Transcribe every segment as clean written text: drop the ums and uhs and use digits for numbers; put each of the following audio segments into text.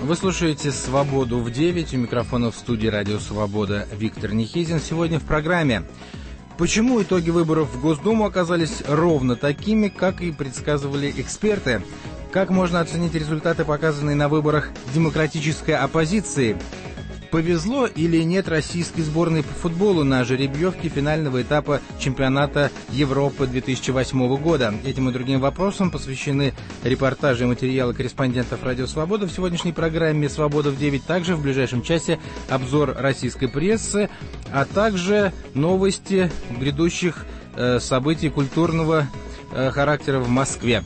Вы слушаете «Свободу в 9». У микрофона в студии «Радио Свобода» Виктор Нехизин. Сегодня в программе: почему итоги выборов в Госдуму оказались ровно такими, как и предсказывали эксперты? Как можно оценить результаты, показанные на выборах демократической оппозиции? Повезло или нет российской сборной по футболу на жеребьевке финального этапа чемпионата Европы 2008 года? Этим и другим вопросам посвящены репортажи и материалы корреспондентов «Радио Свобода» в сегодняшней программе «Свобода в 9». Также в ближайшем часе обзор российской прессы, а также новости грядущих событий культурного характера в Москве.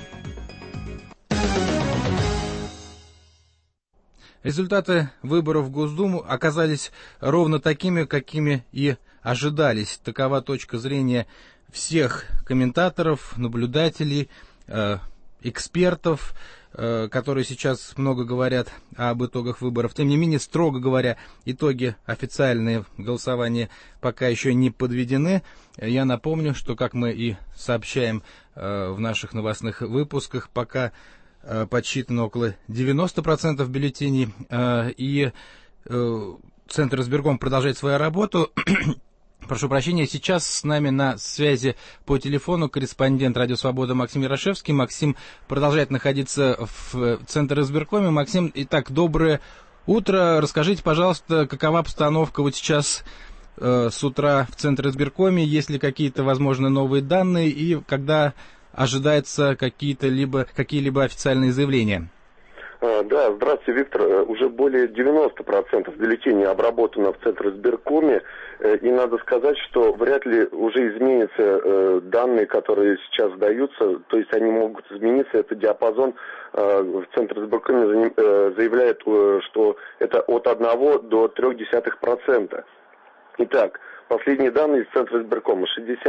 Результаты выборов в Госдуму оказались ровно такими, какими и ожидались. Такова точка зрения всех комментаторов, наблюдателей, экспертов, которые сейчас много говорят об итогах выборов. Тем не менее, строго говоря, итоги официальные голосования пока еще не подведены. Я напомню, что, как мы и сообщаем в наших новостных выпусках, пока подсчитано около 90% бюллетеней, и Центр избирком продолжает свою работу. Прошу прощения, сейчас с нами на связи по телефону корреспондент «Радио Свобода» Максим Ярошевский. Максим продолжает находиться в Центр избиркоме. Максим, итак, доброе утро. Расскажите, пожалуйста, какова обстановка вот сейчас с утра в Центр избиркоме, есть ли какие-то, возможно, новые данные, и когда ожидаются какие-либо официальные заявления? Да, здравствуйте, Виктор. Уже более 90% бюллетеней обработано в Центр избиркоме, и надо сказать, что вряд ли уже изменятся данные, которые сейчас даются, то есть они могут измениться. Это диапазон в Центр избиркоме заявляет, что это от 1 до 0,3%. Итак, последние данные из Центра избиркома: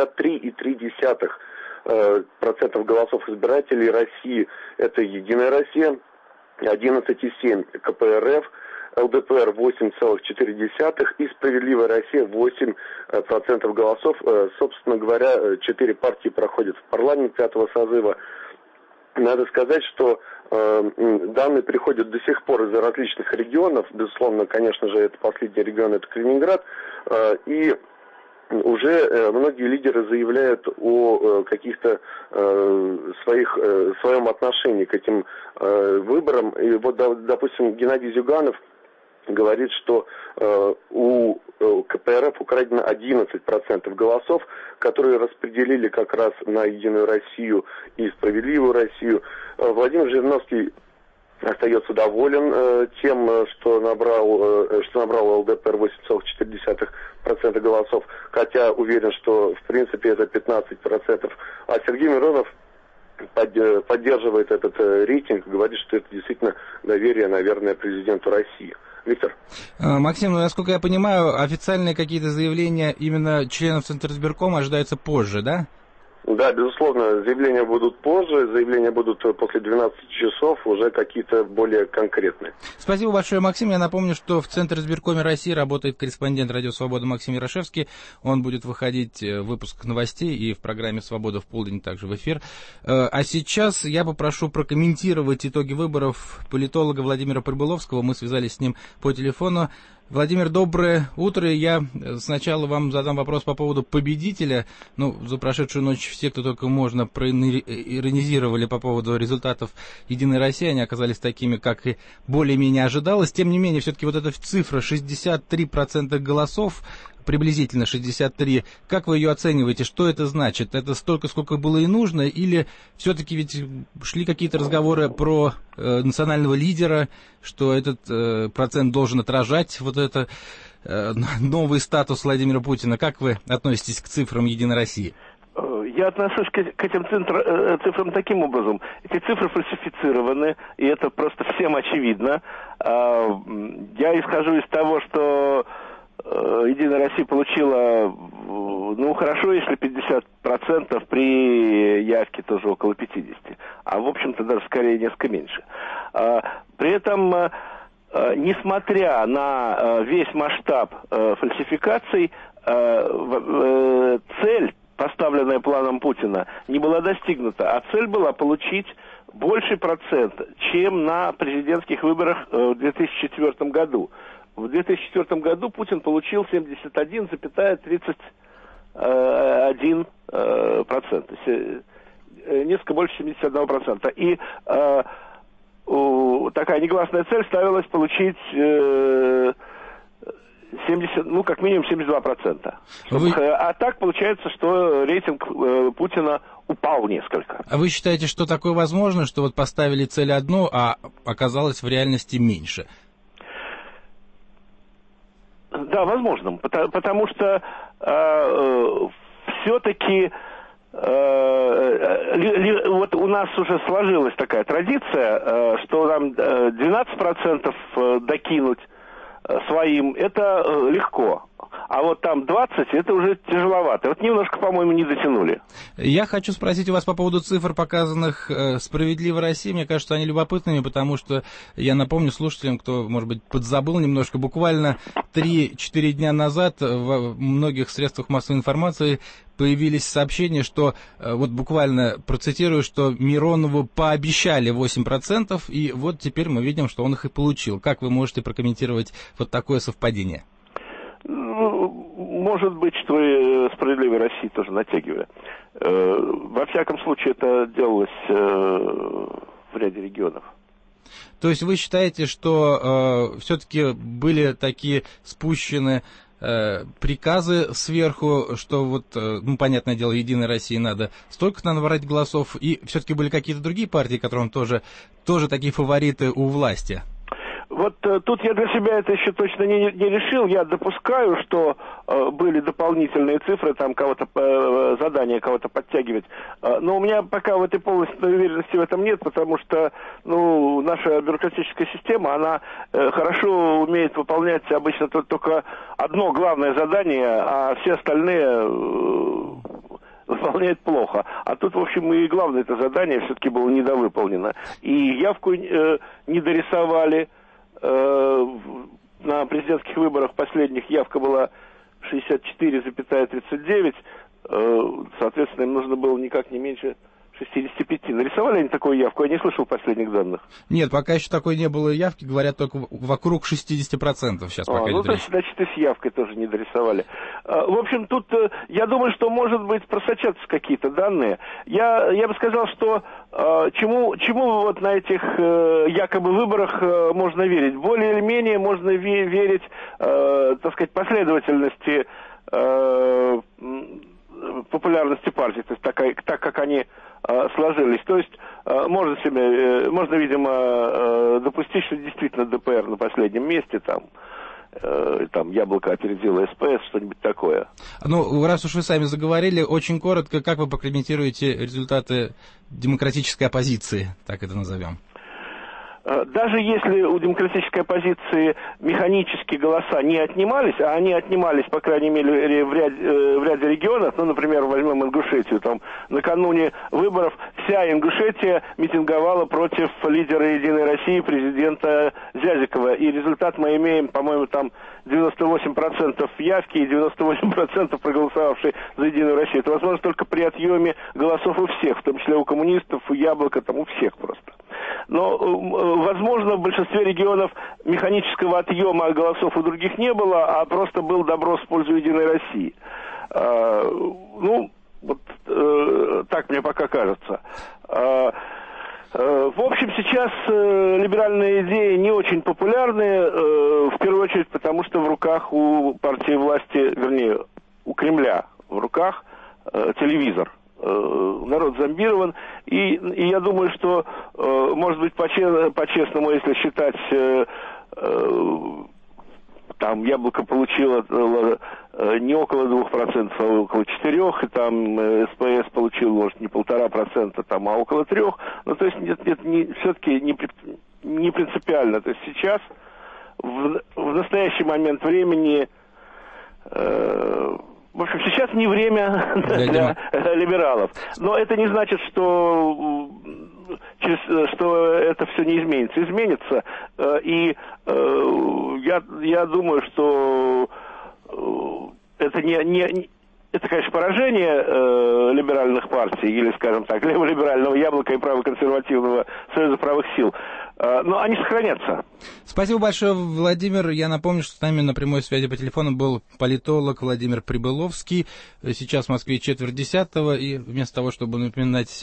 63,3% голосов избирателей России — это «Единая Россия», 11,7% КПРФ, ЛДПР 8,4% и «Справедливая Россия» 8% голосов. Собственно говоря, 4 партии проходят в парламент 5-го созыва. Надо сказать, что данные приходят до сих пор из различных регионов. Безусловно, конечно же, это последний регион, это Калининград. И уже многие лидеры заявляют о каких-то своем отношении к этим выборам. И вот, допустим, Геннадий Зюганов говорит, что у КПРФ украдено 11% голосов, которые распределили как раз на «Единую Россию» и «Справедливую Россию». Владимир Жириновский остается доволен тем, что набрал ЛДПР 8,4% голосов, хотя уверен, что в принципе это 15%. А Сергей Миронов поддерживает этот рейтинг, говорит, что это действительно доверие, наверное, президенту России. Виктор. Максим, насколько я понимаю, официальные какие-то заявления именно членов Центризбиркома ожидаются позже, да? Да, безусловно, заявления будут позже, заявления будут после 12 часов, уже какие-то более конкретные. Спасибо большое, Максим. Я напомню, что в Центре избиркоме России работает корреспондент «Радио Свобода» Максим Ярошевский. Он будет выходить в выпусках новостей и в программе «Свобода в полдень» также в эфир. А сейчас я попрошу прокомментировать итоги выборов политолога Владимира Прибыловского. Мы связались с ним по телефону. Владимир, доброе утро. Я сначала вам задам вопрос по поводу победителя. За прошедшую ночь все, кто только можно, проиронизировали по поводу результатов «Единой России». Они оказались такими, как и более-менее ожидалось. Тем не менее, все-таки вот эта цифра 63% голосов, приблизительно 63. Как вы ее оцениваете? Что это значит? Это столько, сколько было и нужно? Или все-таки ведь шли какие-то разговоры про национального лидера, что этот процент должен отражать вот это новый статус Владимира Путина? Как вы относитесь к цифрам «Единой России»? Я отношусь к этим цифрам таким образом. Эти цифры фальсифицированы, и это просто всем очевидно. Я исхожу из того, что «Единая Россия» получила, хорошо, если 50%, при явке тоже около 50%. А в общем-то даже скорее несколько меньше. При этом, несмотря на весь масштаб фальсификаций, цель поставленная планом Путина, не была достигнута, а цель была получить больший процент, чем на президентских выборах в 2004 году. В 2004 году Путин получил 71,31%, несколько больше 71%. И такая негласная цель ставилась получить 70, как минимум 72%. А так получается, что рейтинг Путина упал несколько. А вы считаете, что такое возможно, что вот поставили цель одну, а оказалось в реальности меньше? Да, возможно, потому что все-таки вот у нас уже сложилась такая традиция, что нам 12% докинуть своим, это легко. А вот там 20, это уже тяжеловато. Вот немножко, по-моему, не дотянули. Я хочу спросить у вас по поводу цифр, показанных «Справедливой России». Мне кажется, они любопытными, потому что я напомню слушателям, кто, может быть, подзабыл немножко, буквально 3-4 дня назад в многих средствах массовой информации появились сообщения, что, вот буквально процитирую, что Миронову пообещали 8%, и вот теперь мы видим, что он их и получил. Как вы можете прокомментировать вот такое совпадение? Может быть, что и «Справедливой России» тоже натягивали. Во всяком случае, это делалось в ряде регионов. То есть вы считаете, что все-таки были такие спущены приказы сверху, что вот, понятное дело, «Единой России» надо столько-то набрать голосов, и все-таки были какие-то другие партии, которым тоже такие фавориты у власти? Вот тут я для себя это еще точно не решил. Я допускаю, что были дополнительные цифры, там задания кого-то подтягивать. Но у меня пока в этой полностью уверенности в этом нет, потому что наша бюрократическая система, она хорошо умеет выполнять обычно только одно главное задание, а все остальные выполняет плохо. А тут, в общем, и главное это задание все-таки было недовыполнено. И явку не дорисовали. На президентских выборах последних явка была 64,39, соответственно, им нужно было никак не меньше 65. Нарисовали они такую явку? Я не слышал последних данных. Нет, пока еще такой не было явки, говорят, только вокруг 60% сейчас пока идет речь. Значит, и с явкой тоже не дорисовали. В общем, тут, я думаю, что, может быть, просочатся какие-то данные. Я бы сказал, что чему вот на этих якобы выборах можно верить? Более или менее можно верить, так сказать, последовательности популярности партии, то есть так как они сложились. То есть можно, видимо, допустить, что действительно ДПР на последнем месте, там Яблоко опередило СПС, что-нибудь такое. Раз уж вы сами заговорили, очень коротко, как вы прокомментируете результаты демократической оппозиции, так это назовем? Даже если у демократической оппозиции механически голоса не отнимались, а они отнимались, по крайней мере, в ряде регионов, например, возьмем Ингушетию, там накануне выборов вся Ингушетия митинговала против лидера «Единой России» президента Зязикова, и результат мы имеем, по-моему, там 98% явки и 98% проголосовавшие за «Единую Россию». Это возможно только при отъеме голосов у всех, в том числе у коммунистов, у Яблока, у всех просто. Но, возможно, в большинстве регионов механического отъема голосов у других не было, а просто был доброс в пользу «Единой России». Так мне пока кажется. В общем, сейчас либеральные идеи не очень популярны, в первую очередь потому, что в руках у партии власти, вернее, у Кремля в руках телевизор. Народ зомбирован, и я думаю, что, может быть, по-честному, если считать, там Яблоко получило не около 2%, а около 4%, и там СПС получил, может, не 1,5%, а около 3%. То есть это все-таки не принципиально. То есть сейчас, в настоящий момент времени, в общем, сейчас не время для либералов. Но это не значит, что это все не изменится. Изменится. И я думаю, что это Это, конечно, поражение либеральных партий, или, скажем так, леволиберального яблока и правоконсервативного союза правых сил. Но они сохранятся. Спасибо большое, Владимир. Я напомню, что с нами на прямой связи по телефону был политолог Владимир Прибыловский. Сейчас в Москве 9:45, и вместо того, чтобы напоминать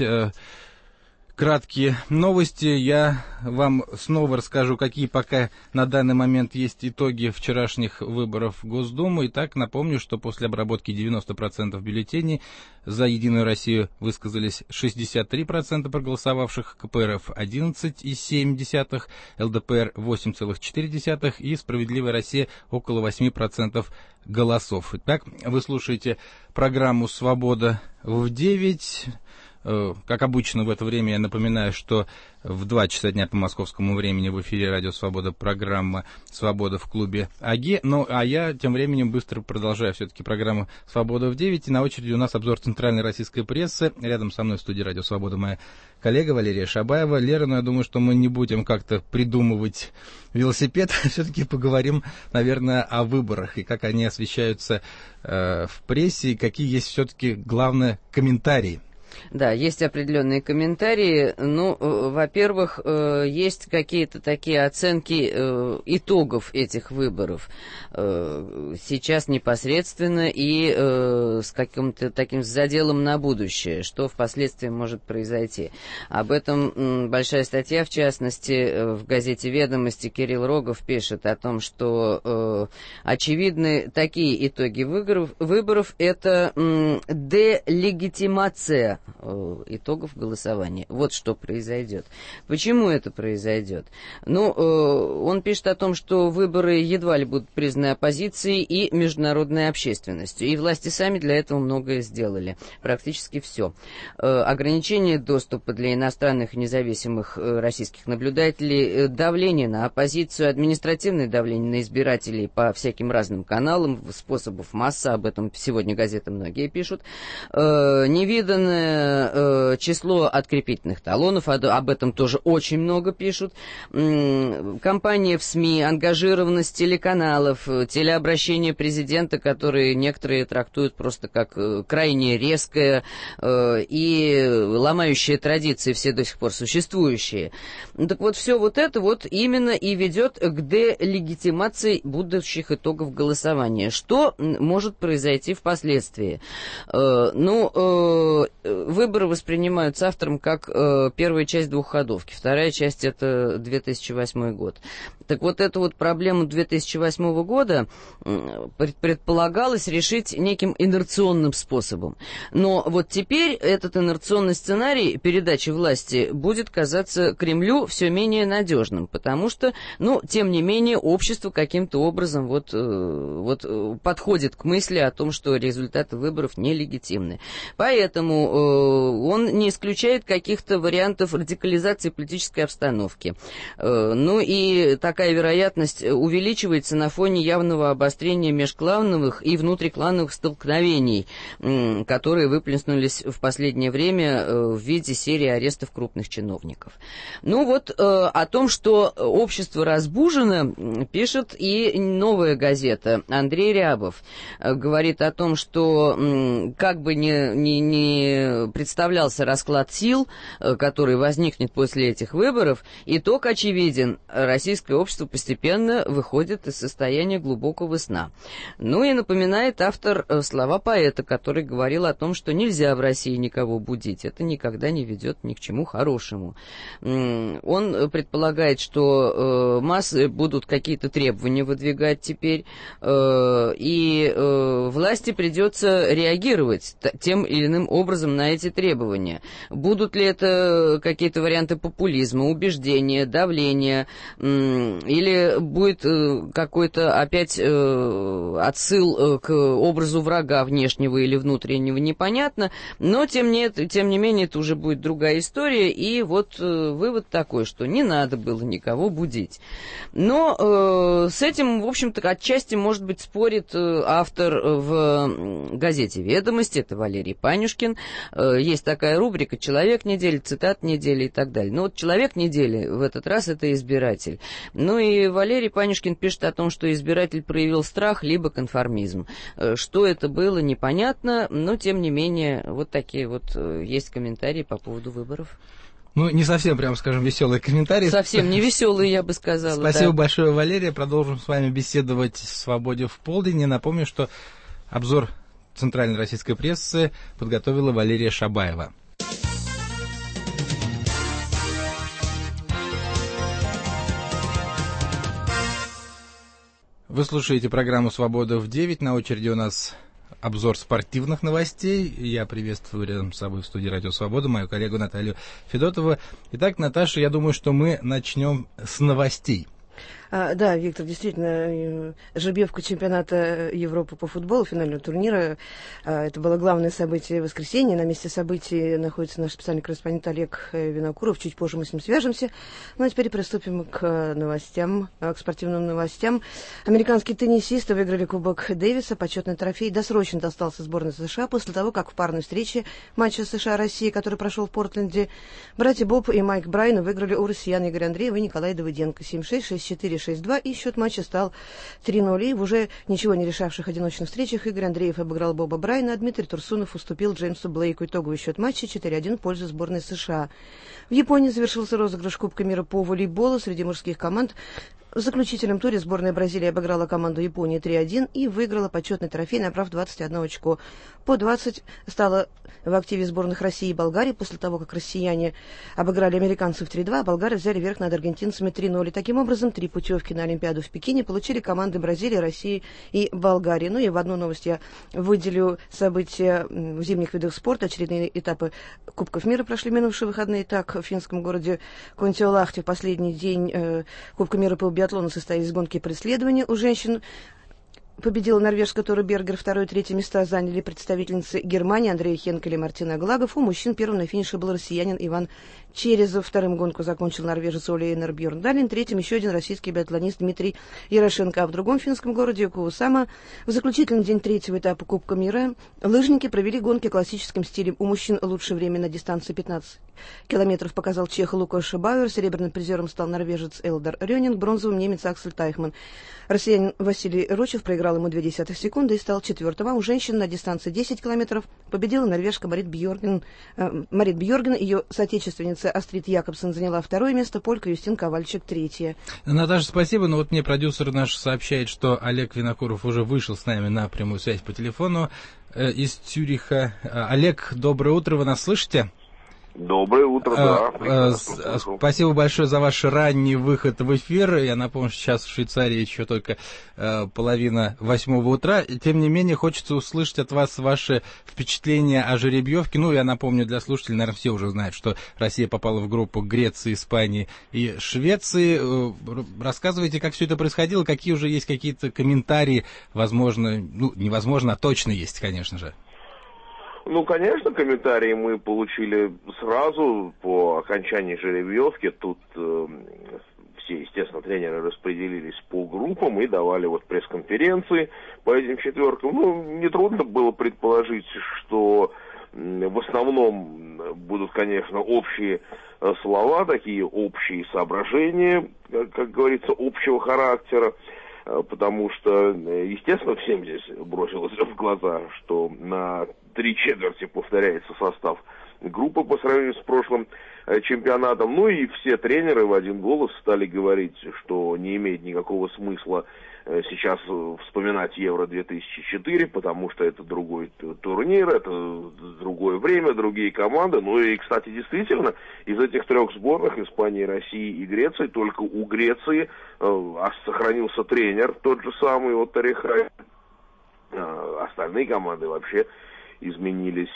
краткие новости, я вам снова расскажу, какие пока на данный момент есть итоги вчерашних выборов в Госдуму. Итак, напомню, что после обработки 90% бюллетеней за «Единую Россию» высказались 63% проголосовавших, КПРФ 11,7%, ЛДПР 8,4% и «Справедливая Россия» около 8% голосов. Итак, вы слушаете программу «Свобода в 9». Как обычно в это время я напоминаю, что в 2 часа дня по московскому времени в эфире «Радио Свобода» программа «Свобода в клубе АГ». Ну, а я тем временем быстро продолжаю все-таки программу «Свобода в 9». И на очереди у нас обзор центральной российской прессы. Рядом со мной в студии «Радио Свобода» моя коллега Валерия Шабаева. Лера, ну, я думаю, что мы не будем как-то придумывать велосипед. Все-таки поговорим, наверное, о выборах и как они освещаются в прессе, и какие есть все-таки главные комментарии. Да, есть определенные комментарии. Ну, во-первых, есть какие-то такие оценки итогов этих выборов сейчас непосредственно и с каким-то таким заделом на будущее, что впоследствии может произойти. Об этом большая статья, в частности, в газете «Ведомости» Кирилл Рогов пишет о том, что очевидны такие итоги выборов – это делегитимация итогов голосования. Вот что произойдет. Почему это произойдет? Ну, он пишет о том, что выборы едва ли будут признаны оппозицией и международной общественностью. И власти сами для этого многое сделали. Практически все. Ограничение доступа для иностранных и независимых российских наблюдателей, давление на оппозицию, административное давление на избирателей по всяким разным каналам, способов масса, об этом сегодня газеты многие пишут, невиданное число открепительных талонов, об этом тоже очень много пишут, кампания в СМИ, ангажированность телеканалов, телеобращение президента, которые некоторые трактуют просто как крайне резкое и ломающее традиции все до сих пор существующие. Так вот, все вот это вот именно и ведет к делегитимации будущих итогов голосования. Что может произойти впоследствии? Выборы воспринимаются автором как первая часть двухходовки, вторая часть — это 2008 год. Так вот, эту вот проблему 2008 года предполагалось решить неким инерционным способом. Но вот теперь этот инерционный сценарий передачи власти будет казаться Кремлю все менее надежным, потому что, ну, тем не менее, общество каким-то образом вот подходит к мысли о том, что результаты выборов нелегитимны. Поэтому он не исключает каких-то вариантов радикализации политической обстановки. Ну и такая вероятность увеличивается на фоне явного обострения межклановых и внутриклановых столкновений, которые выплеснулись в последнее время в виде серии арестов крупных чиновников. Ну вот о том, что общество разбужено, пишет и «Новая газета». Андрей Рябов говорит о том, что как бы не представлялся расклад сил, который возникнет после этих выборов, итог очевиден. Российское общество постепенно выходит из состояния глубокого сна. Ну и напоминает автор слова поэта, который говорил о том, что нельзя в России никого будить. Это никогда не ведет ни к чему хорошему. Он предполагает, что массы будут какие-то требования выдвигать теперь, и власти придется реагировать тем или иным образом на эти требования. Будут ли это какие-то варианты популизма, убеждения, давления, или будет какой-то опять отсыл к образу врага внешнего или внутреннего, непонятно, но тем не менее это уже будет другая история, и вот вывод такой, что не надо было никого будить. Но с этим, в общем-то, отчасти, может быть, спорит автор в газете «Ведомости», это Валерий Панюшкин, есть такая рубрика «Человек недели», «Цитат недели» и так далее. Ну вот «Человек недели» в этот раз это избиратель. Ну и Валерий Панюшкин пишет о том, что избиратель проявил страх либо конформизм. Что это было, непонятно, но тем не менее вот такие вот есть комментарии по поводу выборов. Ну, не совсем, прямо скажем, веселые комментарии. Совсем не веселые, я бы сказала. Спасибо большое, Валерия. Продолжим с вами беседовать в «Свободе в полдень». Я напомню, что обзор центральной российской прессы подготовила Валерия Шабаева. Вы слушаете программу «Свобода в 9». На очереди у нас обзор спортивных новостей. Я приветствую рядом с собой в студии «Радио Свобода» мою коллегу Наталью Федотову. Итак, Наташа, я думаю, что мы начнем с новостей. Да, Виктор, действительно, жеребьевка чемпионата Европы по футболу, финального турнира, это было главное событие воскресенья. На месте событий находится наш специальный корреспондент Олег Винокуров. Чуть позже мы с ним свяжемся. Ну а теперь приступим к новостям, к спортивным новостям. Американские теннисисты выиграли Кубок Дэвиса. Почетный трофей досрочно достался сборной США после того, как в парной встрече матча США-Россия, который прошел в Портленде, братья Боб и Майк Брайан выиграли у россиян Игоря Андреева и Николая Давыденко 7-6, 6-4, 6-2, и счет матча стал 3-0. И в уже ничего не решавших одиночных встречах Игорь Андреев обыграл Боба Брайана, а Дмитрий Турсунов уступил Джеймсу Блейку. Итоговый счет матча 4-1 в пользу сборной США. В Японии завершился розыгрыш Кубка мира по волейболу среди мужских команд. В заключительном туре сборная Бразилии обыграла команду Японии 3-1 и выиграла почетный трофей, набрав 21 очко. По 20 стало в активе сборных России и Болгарии после того, как россияне обыграли американцев 3-2, а болгары взяли верх над аргентинцами 3-0. И таким образом 3 путевки на Олимпиаду в Пекине получили команды Бразилии, России и Болгарии. Ну и в одну новость я выделю события в зимних видах спорта. Очередные этапы Кубков мира прошли минувшие выходные. Так, в финском городе Контиолахте в последний день Кубка мира по биатлону состоялись гонки преследования. У женщин победила норвежская Тора Бергер, 2 и 3 места заняли представительницы Германии Андрея Хенкель и Мартина Глагов. У мужчин первым на финише был россиянин Иван Черезов. Вторым гонку закончил норвежец Оля Эйнар Бьерндален. Третьим еще один российский биатлонист Дмитрий Ярошенко. А в другом финском городе Куусама в заключительный день 3-го этапа Кубка мира лыжники провели гонки классическим стилем. У мужчин лучшее время на дистанции 15 километров показал чех Лукаш Бауэр. Серебряным призером стал норвежец Элдар Рёнинг, бронзовым немец Аксель Тайхман. Россиянин Василий Рочев проиграл ему 0,2 секунды и стал четвертым. А у женщин на дистанции 10 километров победила норвежка Марит Бьорген. Ее соотечественница Астрид Якобсен заняла 2 место, полька Юстин Ковальчик 3. Наташа, спасибо. Но вот мне продюсер наш сообщает, что Олег Винокуров уже вышел с нами на прямую связь по телефону из Цюриха. Олег, доброе утро, вы нас слышите? Доброе утро, да. Спасибо большое за ваш ранний выход в эфир. Я напомню, что сейчас в Швейцарии еще только 7:30 утра. Тем не менее, хочется услышать от вас ваши впечатления о жеребьевке. Ну, я напомню для слушателей, наверное, все уже знают, что Россия попала в группу Греции, Испании и Швеции. Рассказывайте, как все это происходило, какие уже есть какие-то комментарии, возможно, ну, невозможно, а точно есть, конечно же. Ну, конечно, комментарии мы получили сразу по окончании жеребьевки. Тут все, естественно, тренеры распределились по группам и давали вот пресс-конференции по этим четверкам. Ну, нетрудно было предположить, что в основном будут, конечно, общие слова, такие общие соображения, как говорится, общего характера. Потому что, естественно, всем здесь бросилось в глаза, что на 3/4 повторяется состав группы по сравнению с прошлым чемпионатом. Ну и все тренеры в один голос стали говорить, что не имеет никакого смысла сейчас вспоминать Евро-2004, потому что это другой турнир, это другое время, другие команды. Ну и, кстати, действительно, из этих 3 сборных, Испании, России и Греции, только у Греции сохранился тренер, тот же самый Отто Рехай. Остальные команды вообще изменились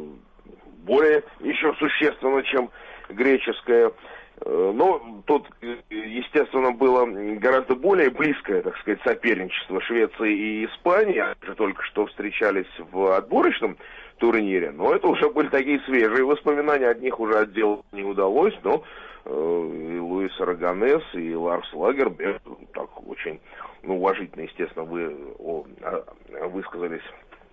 более еще существенно, чем греческая. Но тут, естественно, было гораздо более близкое, так сказать, соперничество Швеции и Испании. Они же только что встречались в отборочном турнире, но это уже были такие свежие воспоминания, от них уже отделаться не удалось, но и Луис Араганес, и Ларс Лагерберг так очень уважительно, естественно, высказались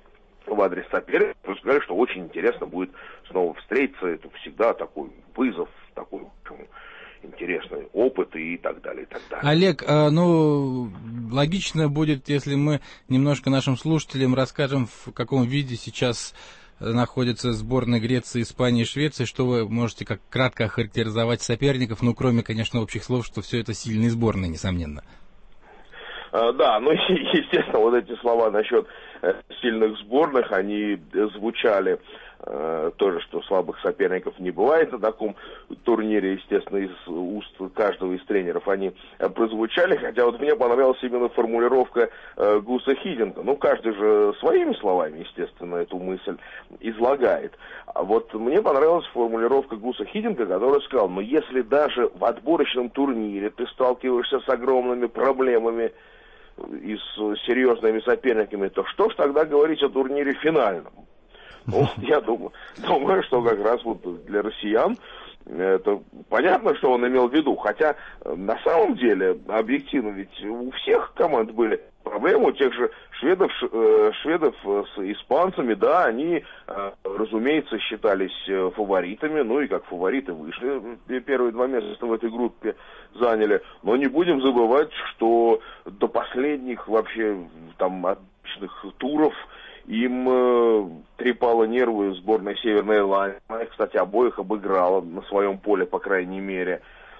в адрес соперника, сказали, что очень интересно будет снова встретиться. Это всегда такой вызов, такой интересный опыт и так далее, и так далее. Олег, логично будет, если мы немножко нашим слушателям расскажем, в каком виде сейчас находятся сборные Греции, Испании и Швеции, что вы можете как кратко охарактеризовать соперников, кроме, конечно, общих слов, что все это сильные сборные, несомненно. Да, естественно, вот эти слова насчет сильных сборных, они звучали тоже, что слабых соперников не бывает на таком турнире, естественно, из уст каждого из тренеров они прозвучали, хотя вот мне понравилась именно формулировка Гуса Хидинга. Каждый же своими словами, естественно, эту мысль излагает. А вот мне понравилась формулировка Гуса Хидинга, который сказал, если даже в отборочном турнире ты сталкиваешься с огромными проблемами и с серьезными соперниками, то что ж тогда говорить о турнире финальном? Я думаю, что как раз вот для россиян это понятно, что он имел в виду. Хотя на самом деле, объективно, ведь у всех команд были проблемы, у тех же шведов с испанцами, да, они, разумеется, считались фаворитами, и как фавориты вышли, первые 2 места в этой группе заняли. Но не будем забывать, что до последних вообще там отборочных туров им трепало нервы сборная Северной Ирландии. Она, кстати, обоих обыграла на своем поле, по крайней мере.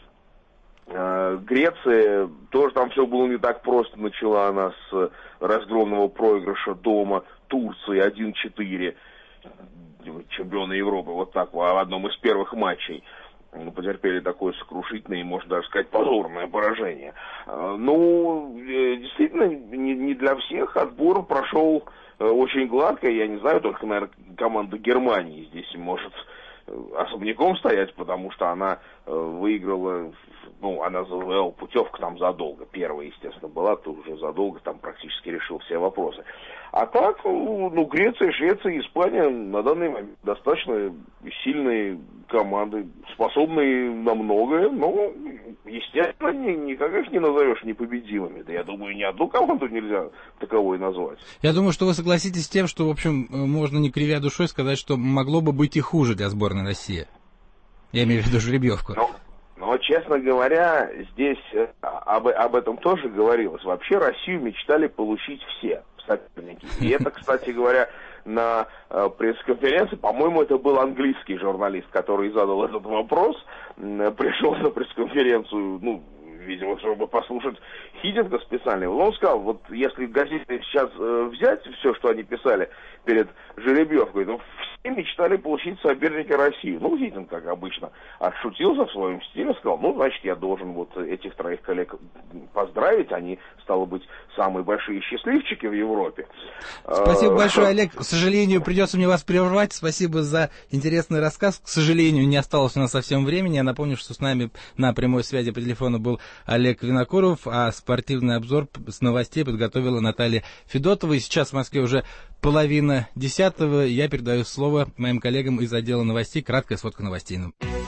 Греция, тоже там все было не так просто. Начала она с разгромного проигрыша дома Турции 1-4. Чемпионы Европы, вот так, в одном из первых матчей. Потерпели такое сокрушительное и, можно даже сказать, позорное поражение. Действительно, не для всех отбор прошел очень гладко. Я не знаю, только, наверное, команда Германии здесь может особняком стоять, потому что она выиграла, она завоевала путевку там задолго. Первая, естественно, была, то уже задолго там практически решил все вопросы. А так, Греция, Швеция, Испания на данный момент достаточно сильные команды, способные на многое, но, естественно, никак их не назовешь непобедимыми. Да я думаю, ни одну команду нельзя таковой назвать. Я думаю, что вы согласитесь с тем, что, в общем, можно не кривя душой сказать, что могло бы быть и хуже для сборной России. Я имею в виду жеребьевку. Но, честно говоря, здесь об этом тоже говорилось. Вообще Россию мечтали получить все соперники. И это, кстати говоря, на пресс-конференции, по-моему, это был английский журналист, который задал этот вопрос, пришел на пресс-конференцию, видимо, чтобы послушать Хидинга специально. Он сказал, вот если газеты сейчас взять все, что они писали перед жеребьевкой, то все мечтали получить соперника России. Хидинг, как обычно, отшутился в своем стиле, сказал, значит, я должен вот этих 3 коллег поздравить, они, стало быть, самые большие счастливчики в Европе. Спасибо большое, Олег. К сожалению, придется мне вас прервать. Спасибо за интересный рассказ. К сожалению, не осталось у нас совсем времени. Я напомню, что с нами на прямой связи по телефону был Олег Винокуров, а спортивный обзор с новостей подготовила Наталья Федотова. И сейчас в Москве уже 9:30. Я передаю слово моим коллегам из отдела новостей. Краткая сводка новостей.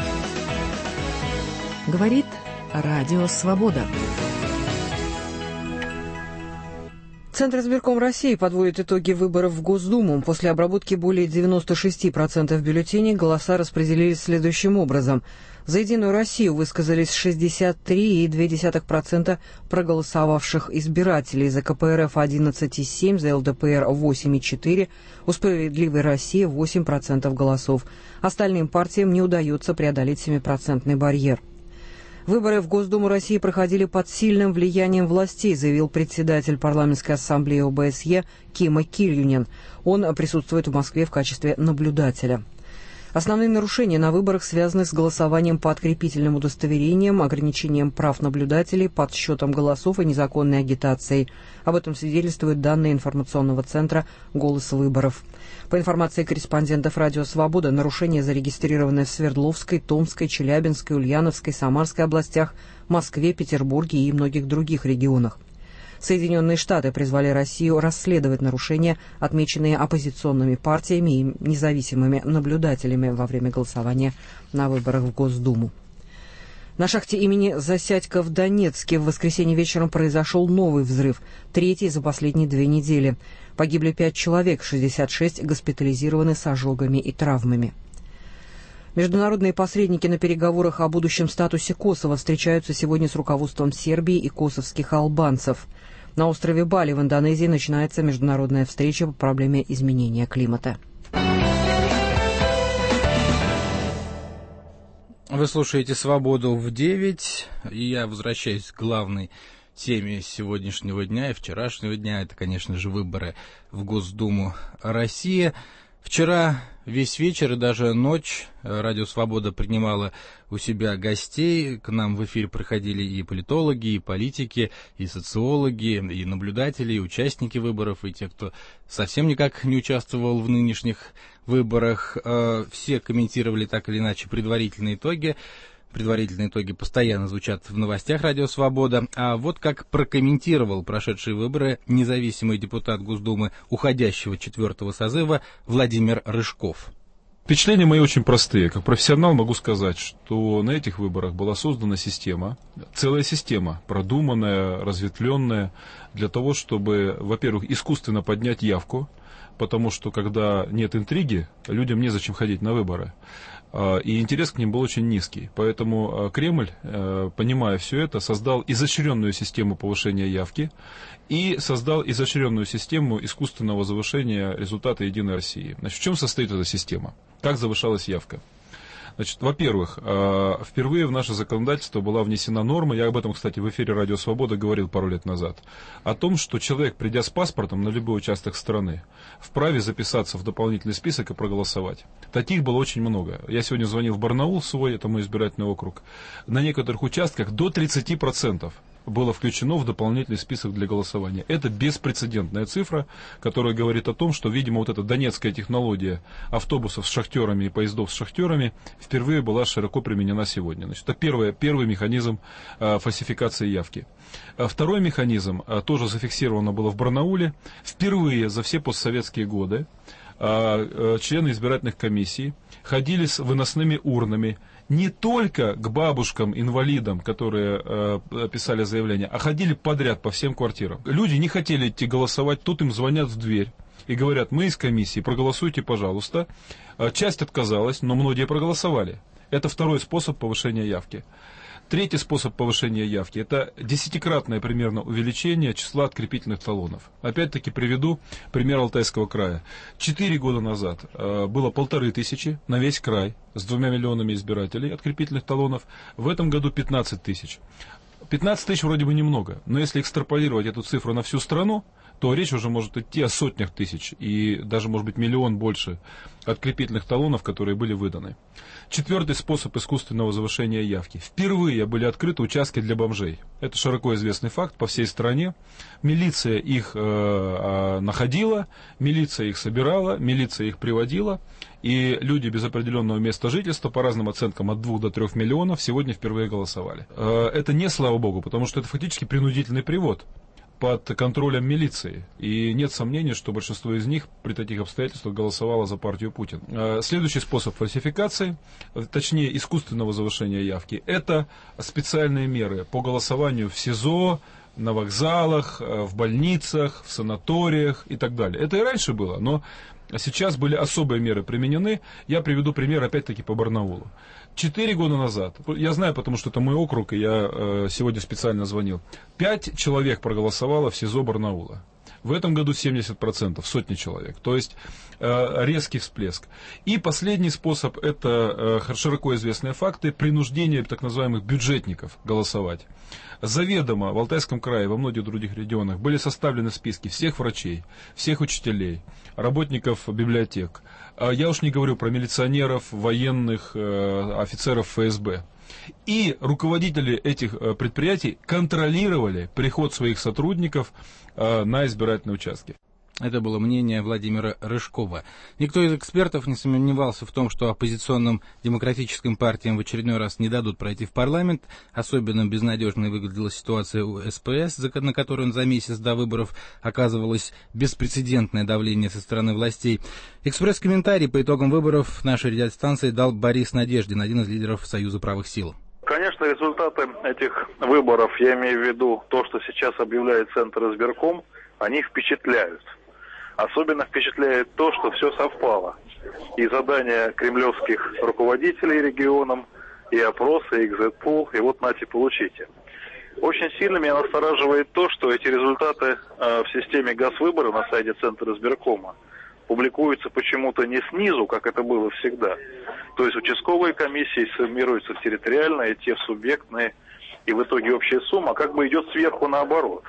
Говорит Радио Свобода. Центр избирком России подводит итоги выборов в Госдуму. После обработки более 96% бюллетеней голоса распределились следующим образом. За «Единую Россию» высказались 63,2% проголосовавших избирателей, за КПРФ 11,7%, за ЛДПР 8,4%, у «Справедливой России» 8% голосов. Остальным партиям не удается преодолеть 7% барьер. Выборы в Госдуму России проходили под сильным влиянием властей, заявил председатель парламентской ассамблеи ОБСЕ Кима Кильюнен. Он присутствует в Москве в качестве наблюдателя. Основные нарушения на выборах связаны с голосованием по открепительным удостоверениям, ограничением прав наблюдателей, подсчетом голосов и незаконной агитацией. Об этом свидетельствуют данные информационного центра «Голос выборов». По информации корреспондентов «Радио Свобода», нарушения зарегистрированы в Свердловской, Томской, Челябинской, Ульяновской, Самарской областях, Москве, Петербурге и многих других регионах. Соединенные Штаты призвали Россию расследовать нарушения, отмеченные оппозиционными партиями и независимыми наблюдателями во время голосования на выборах в Госдуму. На шахте имени Засядько в Донецке в воскресенье вечером произошел новый взрыв, третий за последние 2 недели. Погибли 5 человек, 66 госпитализированы с ожогами и травмами. Международные посредники на переговорах о будущем статусе Косово встречаются сегодня с руководством Сербии и косовских албанцев. На острове Бали в Индонезии начинается международная встреча по проблеме изменения климата. Вы слушаете «Свободу в 9», и я возвращаюсь к главной теме сегодняшнего дня и вчерашнего дня. Это, конечно же, выборы в Госдуму России. Вчера весь вечер и даже ночь Радио «Свобода» принимала у себя гостей. К нам в эфир приходили и политологи, и политики, и социологи, и наблюдатели, и участники выборов, и те, кто совсем никак не участвовал в нынешних выборах. Все комментировали так или иначе предварительные итоги. Предварительные итоги постоянно звучат в новостях «Радио Свобода». А вот как прокомментировал прошедшие выборы независимый депутат Госдумы уходящего 4-го созыва Владимир Рыжков. Впечатления мои очень простые. Как профессионал могу сказать, что на этих выборах была создана система, целая система, продуманная, разветвленная, для того, чтобы, во-первых, искусственно поднять явку, потому что, когда нет интриги, людям незачем ходить на выборы. И интерес к ним был очень низкий. Поэтому Кремль, понимая все это, создал изощренную систему повышения явки и создал изощренную систему искусственного завышения результата «Единой России». Значит, в чем состоит эта система? Как завышалась явка? Значит, во-первых, впервые в наше законодательство была внесена норма, я об этом, кстати, в эфире «Радио Свобода» говорил пару лет назад, о том, что человек, придя с паспортом на любой участок страны, вправе записаться в дополнительный список и проголосовать. Таких было очень много. Я сегодня звонил в Барнаул свой, это мой избирательный округ. На некоторых участках до 30% было включено в дополнительный список для голосования. Это беспрецедентная цифра, которая говорит о том, что, видимо, вот эта донецкая технология автобусов с шахтерами и поездов с шахтерами впервые была широко применена сегодня. Значит, это первый механизм фальсификации явки. Второй механизм тоже зафиксировано было в Барнауле. Впервые за все постсоветские годы члены избирательных комиссий ходили с выносными урнами не только к бабушкам-инвалидам, которые писали заявления, а ходили подряд по всем квартирам. Люди не хотели идти голосовать, тут им звонят в дверь и говорят: мы из комиссии, проголосуйте, пожалуйста. Часть отказалась, но многие проголосовали. Это второй способ повышения явки. Третий способ повышения явки – это 10-кратное примерно увеличение числа открепительных талонов. Опять-таки приведу пример Алтайского края. 4 года назад было 1500 на весь край с 2 миллионами избирателей открепительных талонов. В этом году 15 тысяч. 15 тысяч вроде бы немного, но если экстраполировать эту цифру на всю страну, то речь уже может идти о сотнях тысяч и даже, может быть, миллион больше открепительных талонов, которые были выданы. Четвертый способ искусственного завышения явки. Впервые были открыты участки для бомжей. Это широко известный факт по всей стране. Милиция их находила, милиция их собирала, милиция их приводила. И люди без определенного места жительства, по разным оценкам от 2 до 3 миллионов, сегодня впервые голосовали. Это не слава богу, потому что это фактически принудительный привод под контролем милиции. И нет сомнений, что большинство из них при таких обстоятельствах голосовало за партию Путин. Следующий способ фальсификации, точнее искусственного завышения явки, это специальные меры по голосованию в СИЗО, на вокзалах, в больницах, в санаториях и так далее. Это и раньше было, но сейчас были особые меры применены. Я приведу пример опять-таки по Барнаулу. 4 года назад, я знаю, потому что это мой округ, и я сегодня специально звонил, 5 человек проголосовало в СИЗО Барнаула. В этом году 70%, сотни человек. То есть резкий всплеск. И последний способ, это широко известные факты, принуждение так называемых бюджетников голосовать. Заведомо в Алтайском крае, во многих других регионах были составлены списки всех врачей, всех учителей, работников библиотек. Я уж не говорю про милиционеров, военных, офицеров ФСБ. И руководители этих предприятий контролировали приход своих сотрудников на избирательные участки. Это было мнение Владимира Рыжкова. Никто из экспертов не сомневался в том, что оппозиционным демократическим партиям в очередной раз не дадут пройти в парламент. Особенно безнадежной выглядела ситуация у СПС, на которую за месяц до выборов оказывалось беспрецедентное давление со стороны властей. Экспресс-комментарий по итогам выборов нашей радиостанции дал Борис Надеждин, один из лидеров Союза правых сил. Конечно, конечно, результаты этих выборов, я имею в виду то, что сейчас объявляет Центр избирком, они впечатляют. Особенно впечатляет то, что все совпало. И задания кремлевских руководителей регионам, и опросы, и экзит-пул, и вот нате, получите. Очень сильно меня настораживает то, что эти результаты в системе Газвыбора на сайте Центра избиркома публикуются почему-то не снизу, как это было всегда. То есть участковые комиссии суммируются в территориальные, те в субъектные, и в итоге общая сумма как бы идет сверху наоборот.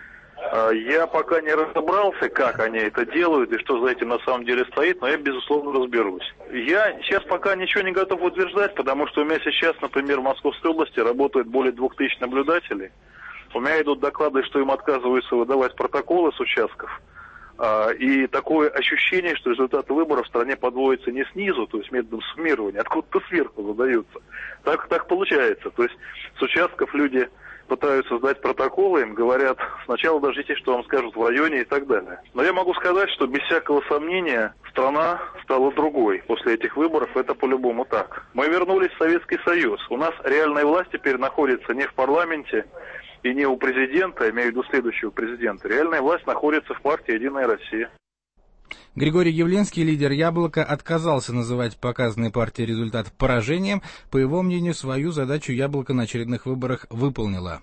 Я пока не разобрался, как они это делают и что за этим на самом деле стоит, но я, безусловно, разберусь. Я сейчас пока ничего не готов утверждать, потому что у меня сейчас, например, в Московской области работает более 2000 наблюдателей. У меня идут доклады, что им отказываются выдавать протоколы с участков. И такое ощущение, что результаты выборов в стране подводятся не снизу, то есть методом суммирования, откуда-то сверху задаются. Так получается. То есть с участков люди пытаются сдать протоколы, им говорят, сначала дождитесь, что вам скажут в районе и так далее. Но я могу сказать, что без всякого сомнения страна стала другой после этих выборов, это по-любому так. Мы вернулись в Советский Союз. У нас реальная власть теперь находится не в парламенте и не у президента, я имею в виду следующего президента. Реальная власть находится в партии «Единая Россия». Григорий Явленский, лидер «Яблока», отказался называть показанный партией результат поражением. По его мнению, свою задачу «Яблоко» на очередных выборах выполнило.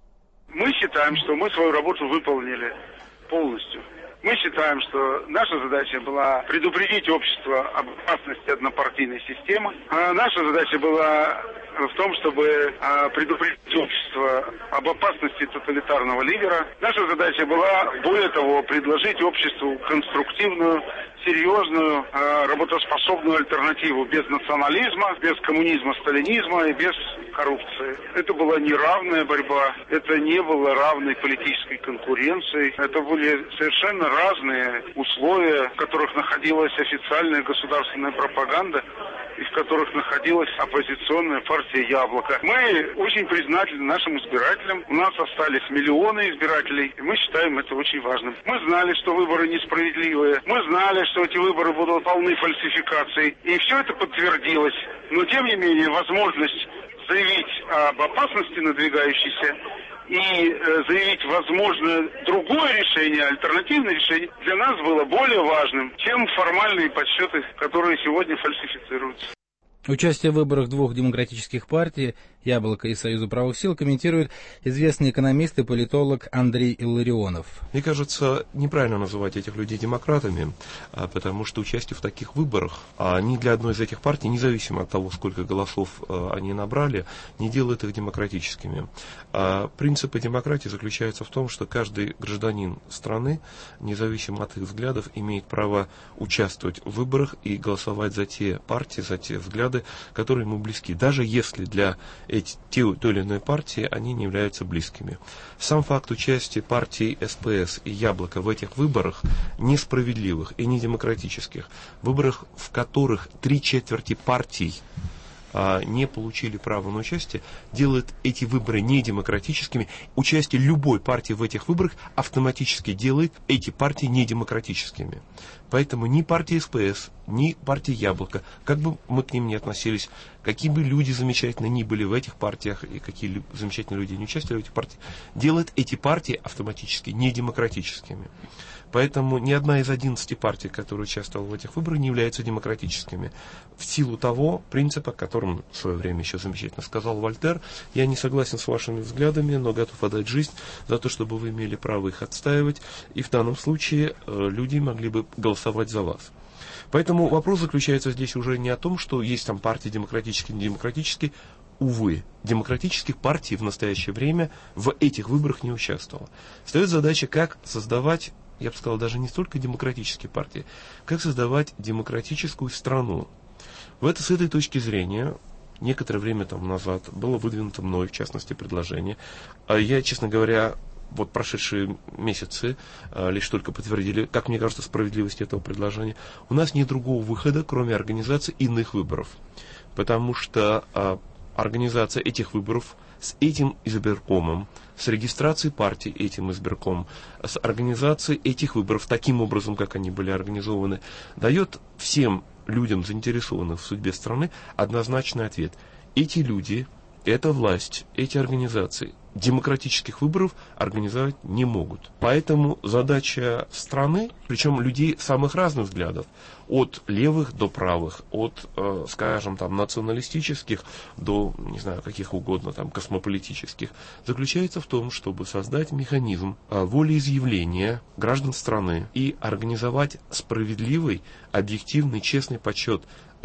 Мы считаем, что мы свою работу выполнили полностью. Мы считаем, что наша задача была предупредить общество об опасности однопартийной системы. А наша задача была в том, чтобы предупредить общество об опасности тоталитарного лидера. Наша задача была, более того, предложить обществу конструктивную, серьезную, работоспособную альтернативу без национализма, без коммунизма, сталинизма и без коррупции. Это была неравная борьба, это не было равной политической конкуренции, это были совершенно разные условия, в которых находилась официальная государственная пропаганда и в которых находилась оппозиционная партия «Яблоко». Мы очень признательны нашим избирателям. У нас остались миллионы избирателей, и мы считаем это очень важным. Мы знали, что выборы несправедливые. Мы знали, что эти выборы будут полны фальсификаций. И все это подтвердилось. Но, тем не менее, возможность заявить об опасности надвигающейся и заявить, возможно, другое решение, альтернативное решение, для нас было более важным, чем формальные подсчеты, которые сегодня фальсифицируются. Участие в выборах двух демократических партий, «Яблоко» и «Союза правых сил», комментирует известный экономист и политолог Андрей Илларионов. Мне кажется, неправильно называть этих людей демократами, потому что участие в таких выборах ни для одной из этих партий, независимо от того, сколько голосов они набрали, не делает их демократическими. Принципы демократии заключаются в том, что каждый гражданин страны, независимо от их взглядов, имеет право участвовать в выборах и голосовать за те партии, за те взгляды, которые ему близки, даже если для той или иной партии они не являются близкими. Сам факт участия партий СПС и «Яблоко» в этих выборах несправедливых и недемократических, выборах, в которых 3/4 партий не получили право на участие, делает эти выборы недемократическими. Участие любой партии в этих выборах автоматически делает эти партии недемократическими. Поэтому ни партия СПС, ни партия «Яблоко», как бы мы к ним ни относились, какие бы люди замечательные ни были в этих партиях, и какие замечательные люди не участвовали в этих партиях, делает эти партии автоматически недемократическими. Поэтому ни одна из 11 партий, которые участвовали в этих выборах, не является демократическими. В силу того принципа, о котором в свое время еще замечательно сказал Вольтер, я не согласен с вашими взглядами, но готов отдать жизнь за то, чтобы вы имели право их отстаивать, и в данном случае люди могли бы голосовать за вас. Поэтому вопрос заключается здесь уже не о том, что есть там партии демократические, недемократические. Увы, демократических партий в настоящее время в этих выборах не участвовало. Стоит задача, как создавать, я бы сказал, даже не столько демократические партии, как создавать демократическую страну. С этой точки зрения, некоторое время назад было выдвинуто мной, в частности, предложение. Я, честно говоря, прошедшие месяцы лишь только подтвердили, как мне кажется, справедливость этого предложения. У нас нет другого выхода, кроме организации иных выборов. Потому что организация этих выборов с этим избиркомом, с регистрацией партии этим избиркомом, с организацией этих выборов таким образом, как они были организованы, дает всем людям, заинтересованным в судьбе страны, однозначный ответ. Эти люди эта власть, эти организации демократических выборов организовать не могут. Поэтому задача страны, причем людей самых разных взглядов, от левых до правых, от, скажем, там, националистических до, не знаю, каких угодно, там, космополитических, заключается в том, чтобы создать механизм волеизъявления граждан страны и организовать справедливый, объективный, честный подсчет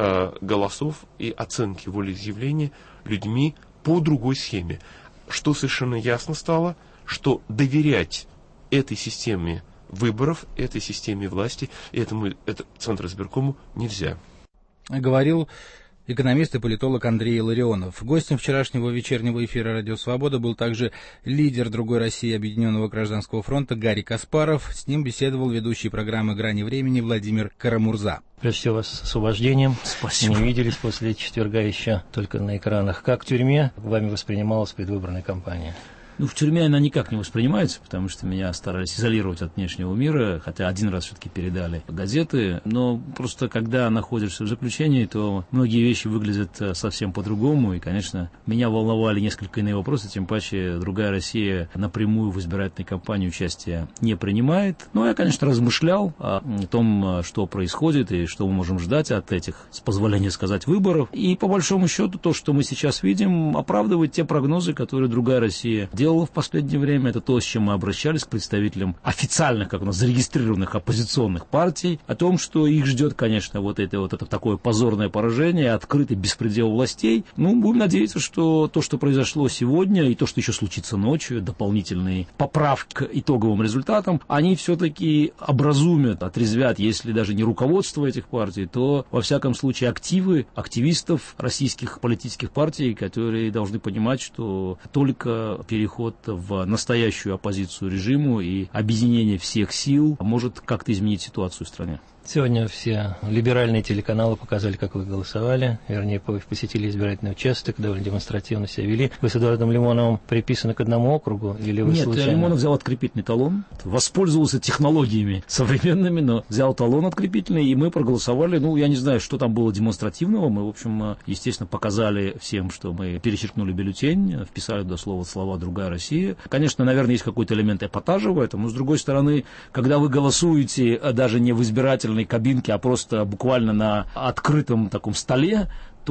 голосов и оценки волеизъявления людьми по другой схеме. Что совершенно ясно стало, что доверять этой системе выборов, этой системе власти, этому Центризбиркому нельзя. Говорил экономист и политолог Андрей Илларионов. Гостем вчерашнего вечернего эфира «Радио Свобода» был также лидер «Другой России» Объединенного гражданского фронта Гарри Каспаров. С ним беседовал ведущий программы «Грани времени» Владимир Карамурза. Прежде всего, вас с освобождением. Спасибо. Не виделись после четверга еще, только на экранах. Как в тюрьме вами воспринималась предвыборная кампания? В тюрьме она никак не воспринимается, потому что меня старались изолировать от внешнего мира, хотя один раз все-таки передали газеты. Но просто когда находишься в заключении, то многие вещи выглядят совсем по-другому. И, конечно, меня волновали несколько иные вопросы, тем паче «Другая Россия» напрямую в избирательной кампании участия не принимает. Но я, конечно, размышлял о том, что происходит и что мы можем ждать от этих, с позволения сказать, выборов. И, по большому счету, то, что мы сейчас видим, оправдывает те прогнозы, которые «Другая Россия» делала в последнее время. Это то, с чем мы обращались к представителям официальных, как у нас, зарегистрированных оппозиционных партий, о том, что их ждет, конечно, вот это такое позорное поражение, открытый беспредел властей. Будем надеяться, что то, что произошло сегодня, и то, что еще случится ночью, дополнительные поправки к итоговым результатам, они все-таки образумят, отрезвят, если даже не руководство этих партий, то, во всяком случае, активы активистов российских политических партий, которые должны понимать, что только переход в настоящую оппозицию режиму и объединение всех сил может как-то изменить ситуацию в стране. Сегодня все либеральные телеканалы показали, как вы голосовали, вернее, посетили избирательный участок, довольно демонстративно себя вели. Вы с Эдуардом Лимоновым приписаны к одному округу или вы случайно? Нет, Лимонов взял открепительный талон, воспользовался технологиями современными, но взял талон открепительный, и мы проголосовали. Я не знаю, что там было демонстративного. Мы, в общем, естественно, показали всем, что мы перечеркнули бюллетень, вписали туда слова «Другая Россия». Конечно, наверное, есть какой-то элемент эпатажа в этом, но, с другой стороны, когда вы голосуете даже не в избирательной кабинке, а просто буквально на открытом таком столе,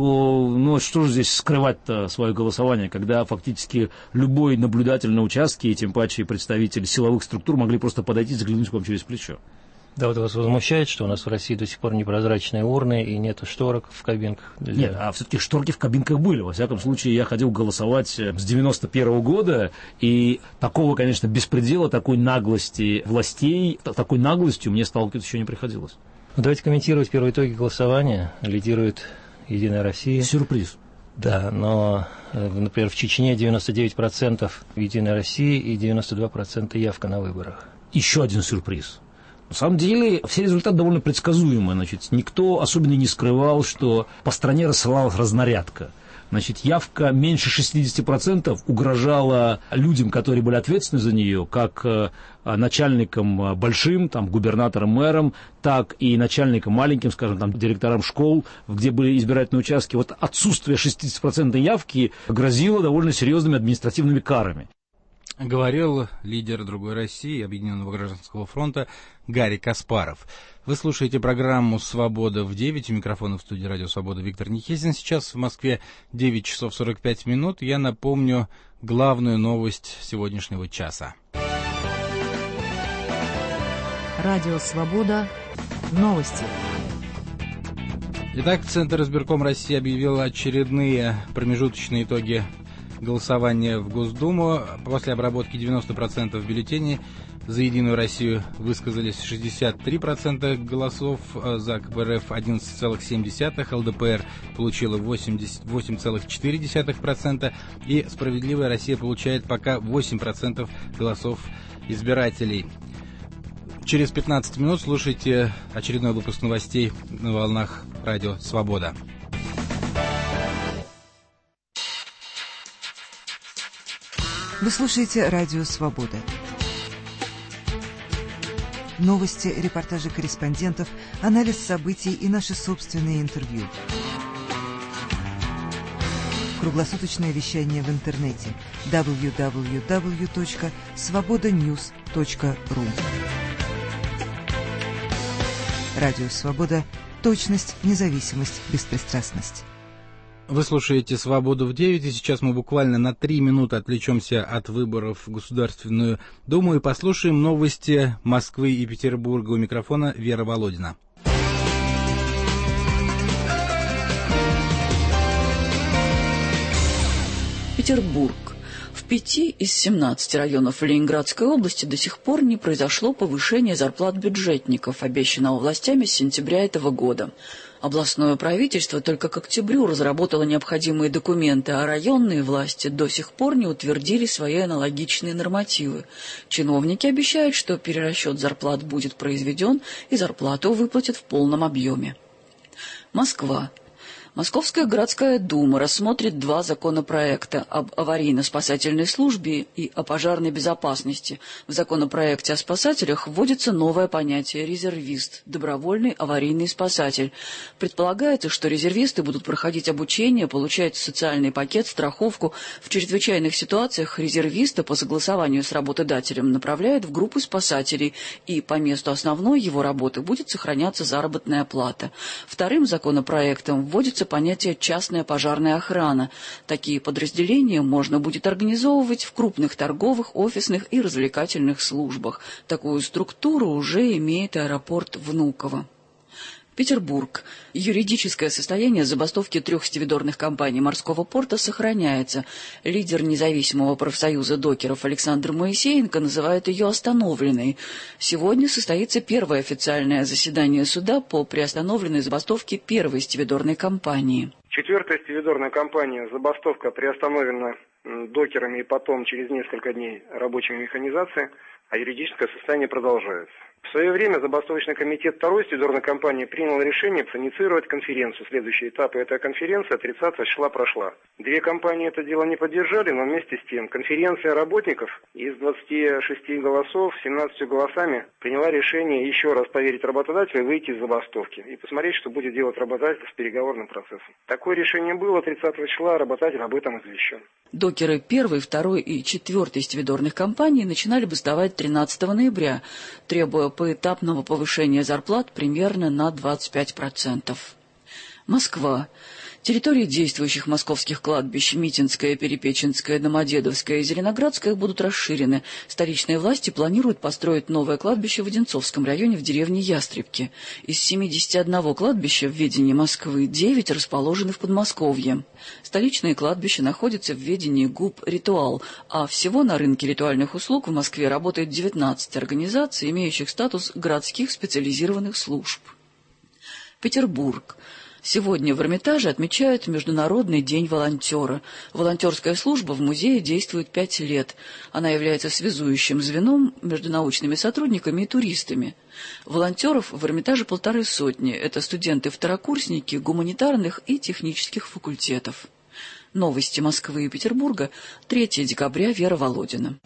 то, что же здесь скрывать-то свое голосование, когда фактически любой наблюдатель на участке, и тем паче представители силовых структур могли просто подойти и заглянуть к вам через плечо. Да, вот вас возмущает, что у нас в России до сих пор непрозрачные урны и нет шторок в кабинках? Нет, а все-таки шторки в кабинках были. Во всяком случае, я ходил голосовать с 91 года, и такого, конечно, беспредела, такой наглости властей, такой наглостью мне сталкиваться еще не приходилось. Давайте комментировать первые итоги голосования. Лидирует «Единая Россия». Сюрприз. Да, но, например, в Чечне 99% «Единая Россия» и 92% явка на выборах. Еще один сюрприз. На самом деле, все результаты довольно предсказуемы. Никто особенно не скрывал, что по стране рассылалась разнарядка. Явка меньше 60% угрожала людям, которые были ответственны за нее, как начальникам большим, губернаторам, мэрам, так и начальникам маленьким, скажем, директорам школ, где были избирательные участки. Отсутствие 60% явки грозило довольно серьезными административными карами. Говорил лидер «Другой России» Объединенного гражданского фронта Гарри Каспаров. Вы слушаете программу «Свобода в 9». У микрофона в студии «Радио Свобода» Виктор Никитин. Сейчас в Москве 9 часов 45 минут. Я напомню главную новость сегодняшнего часа. Радио Свобода. Новости. Итак, Центризбирком России объявил очередные промежуточные итоги голосования в Госдуму. После обработки 90% бюллетеней за «Единую Россию» высказались 63% голосов, за КПРФ 11,7%, ЛДПР получила 8,4%, и «Справедливая Россия» получает пока 8% голосов избирателей. Через 15 минут слушайте очередной выпуск новостей на волнах «Радио Свобода». Вы слушаете «Радио Свобода». Новости, репортажи корреспондентов, анализ событий и наши собственные интервью. круглосуточное вещание в интернете www.svobodanews.ru. Радио «Свобода». Точность, независимость, беспристрастность. Вы слушаете «Свободу в 9», и сейчас мы буквально на 3 минуты отвлечемся от выборов в Государственную Думу и послушаем новости Москвы и Петербурга. У микрофона Вера Володина. Петербург. В 5 из 17 районов Ленинградской области до сих пор не произошло повышение зарплат бюджетников, обещанного властями с сентября этого года. Областное правительство только к октябрю разработало необходимые документы, а районные власти до сих пор не утвердили свои аналогичные нормативы. Чиновники обещают, что перерасчет зарплат будет произведен и зарплату выплатят в полном объеме. Москва. Московская городская дума рассмотрит 2 законопроекта об аварийно-спасательной службе и о пожарной безопасности. В законопроекте о спасателях вводится новое понятие «резервист» – добровольный аварийный спасатель. Предполагается, что резервисты будут проходить обучение, получать социальный пакет, страховку. В чрезвычайных ситуациях резервиста по согласованию с работодателем направляют в группу спасателей, и по месту основной его работы будет сохраняться заработная плата. Вторым законопроектом вводится понятие «частная пожарная охрана». Такие подразделения можно будет организовывать в крупных торговых, офисных и развлекательных службах. Такую структуру уже имеет аэропорт Внуково. Петербург. Юридическое состояние забастовки 3 стивидорных компаний морского порта сохраняется. Лидер независимого профсоюза докеров Александр Моисеенко называет ее остановленной. Сегодня состоится первое официальное заседание суда по приостановленной забастовке 1-й стивидорной компании. 4-я стивидорная компания забастовка приостановлена докерами и потом через несколько дней рабочей механизации, а юридическое состояние продолжается. В свое время забастовочный комитет 2-й стивидорной компании принял решение инициировать конференцию. Следующий этап этой конференции 30 числа прошла. 2 компании это дело не поддержали, но вместе с тем конференция работников из 26 голосов 17 голосами приняла решение еще раз поверить работодателю и выйти из забастовки и посмотреть, что будет делать работодатель с переговорным процессом. Такое решение было 30 числа, работодатель об этом извещен. Докеры 1-й, 2-й и 4-й стивидорных компаний начинали бастовать 13 ноября, требуя поэтапного повышения зарплат примерно на 25%. Москва. Территории действующих московских кладбищ Митинское, Перепеченское, Домодедовское и Зеленоградское будут расширены. Столичные власти планируют построить новое кладбище в Одинцовском районе в деревне Ястребки. Из 71 кладбища в ведении Москвы 9 расположены в Подмосковье. Столичные кладбища находятся в ведении ГУП «Ритуал», а всего на рынке ритуальных услуг в Москве работает 19 организаций, имеющих статус городских специализированных служб. Петербург. Сегодня в Эрмитаже отмечают Международный день волонтера. Волонтерская служба в музее действует 5 лет. Она является связующим звеном между научными сотрудниками и туристами. Волонтеров в Эрмитаже 150. Это студенты-второкурсники гуманитарных и технических факультетов. Новости Москвы и Петербурга. 3 декабря. Вера Володина.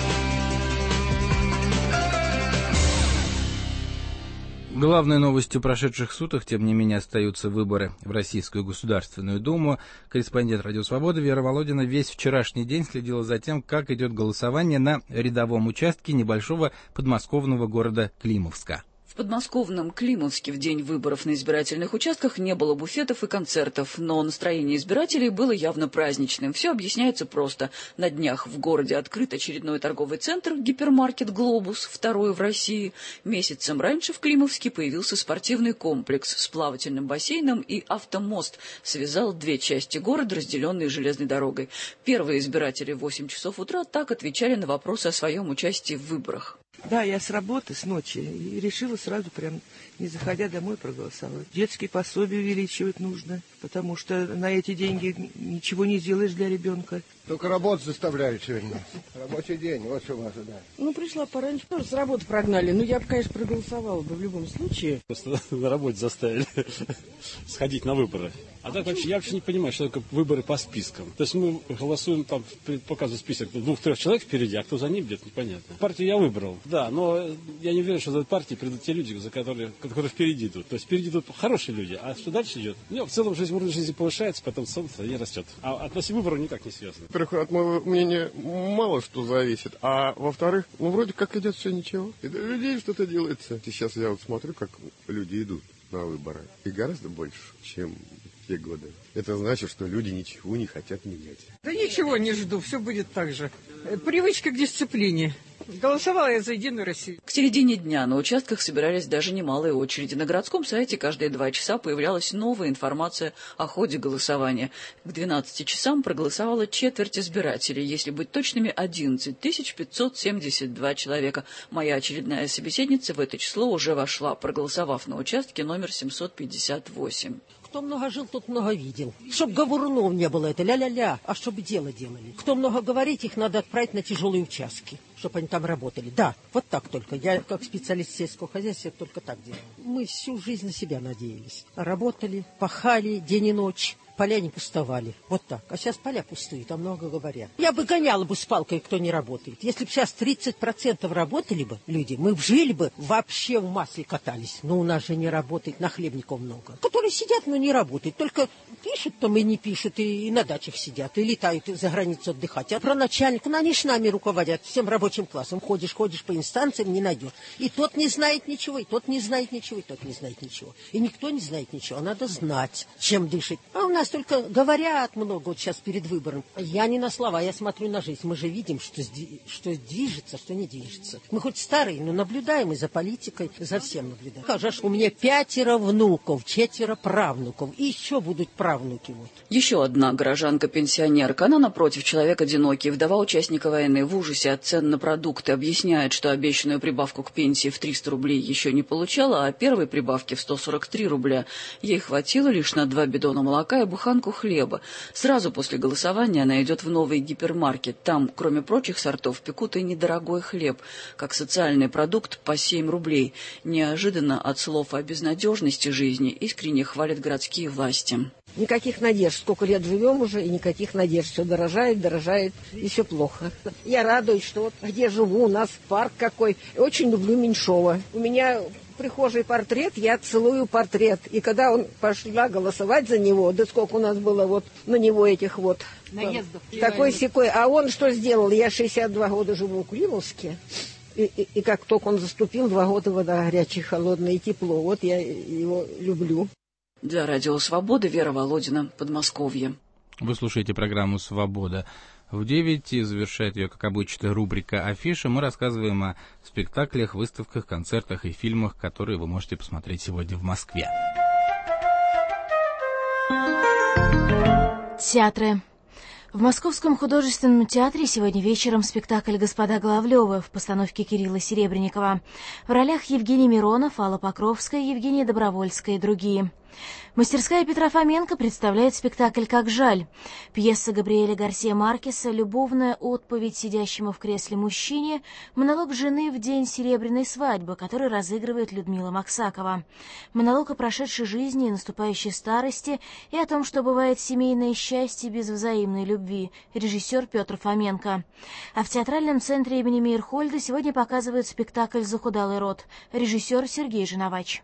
Главной новостью прошедших суток, тем не менее, остаются выборы в Российскую Государственную Думу. Корреспондент «Радио Свобода» Вера Володина весь вчерашний день следила за тем, как идет голосование на рядовом участке небольшого подмосковного города Климовска. В подмосковном Климовске в день выборов на избирательных участках не было буфетов и концертов, но настроение избирателей было явно праздничным. Все объясняется просто. На днях в городе открыт очередной торговый центр «Гипермаркет Глобус», 2-й в России. Месяцем раньше в Климовске появился спортивный комплекс с плавательным бассейном, и автомост связал 2 части города, разделенные железной дорогой. Первые избиратели в 8 часов утра так отвечали на вопросы о своем участии в выборах. Да, я с работы, с ночи, и решила сразу прям, не заходя домой, проголосовать. Детские пособия увеличивать нужно, потому что на эти деньги ничего не сделаешь для ребенка. Только работу заставляют сегодня. Рабочий день, вот что у вас, да. Ну, пришла пораньше, тоже с работы прогнали. Ну, я бы, конечно, проголосовала бы в любом случае. Просто на работе заставили сходить на выборы. А так вообще, я вообще не понимаю, что такое выборы по спискам. То есть мы голосуем, там показывают список 2-3 человек впереди, а кто за ним идет, непонятно. Партию я выбрал. Да, но я не уверен, что за партией придут те люди, которые впереди идут. То есть впереди идут хорошие люди, а что дальше идет? Ну, в целом уровень жизни повышается, потом солнце не растет. А от выборов никак не связано. Во-первых, от моего мнения мало что зависит, а во-вторых, вроде как идет все ничего. И для людей что-то делается. Сейчас я вот смотрю, как люди идут на выборы. И гораздо больше, чем в те годы. Это значит, что люди ничего не хотят менять. Да ничего не жду, все будет так же. Привычка к дисциплине. Голосовала я за «Единую Россию». К середине дня на участках собирались даже немалые очереди. На городском сайте каждые 2 часа появлялась новая информация о ходе голосования. К 12 часам проголосовало четверть избирателей. Если быть точными, 11 572 человека. Моя очередная собеседница в это число уже вошла, проголосовав на участке номер 758. Кто много жил, тот много видел. Чтоб говорунов не было, это ля-ля-ля, а чтобы дело делали. Кто много говорит, их надо отправить на тяжелые участки, чтобы они там работали. Да, вот так только. Я как специалист сельского хозяйства только так делаю. Мы всю жизнь на себя надеялись. Работали, пахали день и ночь. Поля не пустовали. Вот так. А сейчас поля пустые, там много говорят. Я бы гоняла бы с палкой, кто не работает. Если бы сейчас 30% работали бы люди, мы бы жили бы, вообще в масле катались. Но у нас же не работает, нахлебников много. Которые сидят, но не работают. Только пишут там и не пишут, и на дачах сидят, и летают за границу отдыхать. А про начальника, ну, они ж нами руководят, всем рабочим классом. Ходишь по инстанциям, не найдешь. И тот не знает ничего, и тот не знает ничего, и тот не знает ничего. И никто не знает ничего. Надо знать, чем дышит. А у нас только говорят много вот сейчас перед выбором. Я не на слова, я смотрю на жизнь. Мы же видим, что движется, что не движется. Мы хоть старые, но наблюдаем и за политикой, за всем наблюдаем. Скажешь, у меня 5 внуков, 4 правнуков, и еще будут правнуки. Вот. Еще одна горожанка-пенсионерка. Она, напротив, человек одинокий, вдова участника войны, в ужасе от цен на продукты, объясняет, что обещанную прибавку к пенсии в 300 рублей еще не получала, а первой прибавки в 143 рубля ей хватило лишь на 2 бидона молока и буханку хлеба. Сразу после голосования она идет в новый гипермаркет. Там, кроме прочих сортов, пекут и недорогой хлеб, как социальный продукт по 7 рублей. Неожиданно от слов о безнадежности жизни искренне хвалят городские власти. Никаких надежд. Сколько лет живем уже, и никаких надежд. Все дорожает, и все плохо. Я радуюсь, что вот где живу, у нас парк какой. Очень люблю Меньшова. У меня в прихожей портрет, я целую портрет. И когда он пошла голосовать за него, да сколько у нас было вот на него этих вот наездов. Такой-сякой. А он что сделал? Я 62 года живу в Климовске. И как только он заступил, 2 года вода горячая, холодная и тепло. Вот я его люблю. Для Радио Свобода Вера Володина, Подмосковье. Вы слушаете программу «Свобода». В 9 и завершает ее, как обычно, рубрика «Афиша». Мы рассказываем о спектаклях, выставках, концертах и фильмах, которые вы можете посмотреть сегодня в Москве. Театры. В Московском художественном театре сегодня вечером спектакль «Господа Головлёвы» в постановке Кирилла Серебренникова. В ролях Евгений Миронов, Алла Покровская, Евгения Добровольская и другие. Мастерская Петра Фоменко представляет спектакль «Как жаль». Пьеса Габриэля Гарсия Маркеса, любовная отповедь сидящему в кресле мужчине, монолог жены в день серебряной свадьбы, который разыгрывает Людмила Максакова. Монолог о прошедшей жизни и наступающей старости и о том, что бывает семейное счастье без взаимной любви. Режиссер Петр Фоменко. А в театральном центре имени Мейерхольда сегодня показывают спектакль «Захудалый род». Режиссер Сергей Женовач.